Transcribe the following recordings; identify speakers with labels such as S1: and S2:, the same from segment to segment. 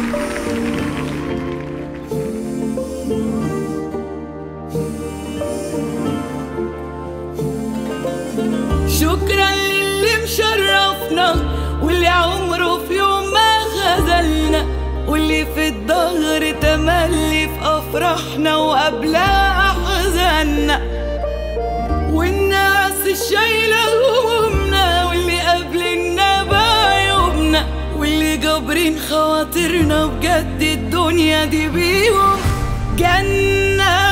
S1: شكرا للي مشرفنا واللي عمره في يوم ما خذلنا، واللي في الظهر تملي في أفراحنا وقبلها أحزاننا، والناس الشايلة همومنا واللي قابلنا بعيوبنا، واللي جابرين خواطرنا بجد الدنيا دي بيهم جنة.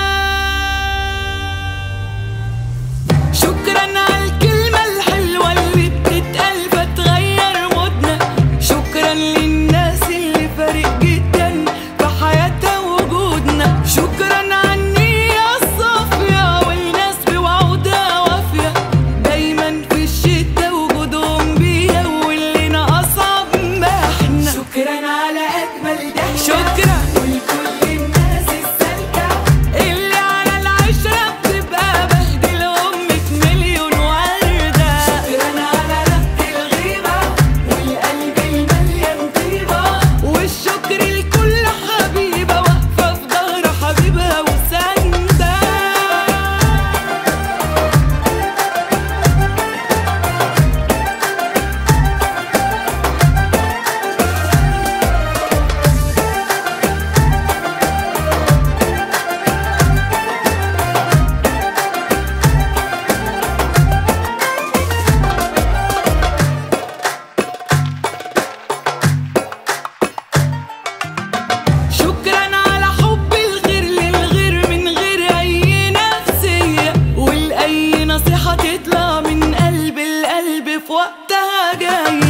S1: شكرا على الكلمة الحلوة اللي بتتقال فتغير مودنا، شكرا للناس اللي فارق جدا في حياتها وجودنا، شكرا على النية الصافية والناس بوعودها وافية، دايما في الشتا وجودهم بيها واللي ناقصها بمحنا. شكرا على أجمل ضحكة، شكرا ولكل الناس السالكة اللي على العشرة بتبقى بهدلهم 100 مليون وردة. شكرا على ربط الغيبة والقلب المليان طيبة، والشكر لكل حبيبة واقفة في ظهر حبيبها وساندة. شكرا على حب الغير للغير من غير أي نفسية، والأي نصيحة تطلع من قلب القلب في وقتها جاية.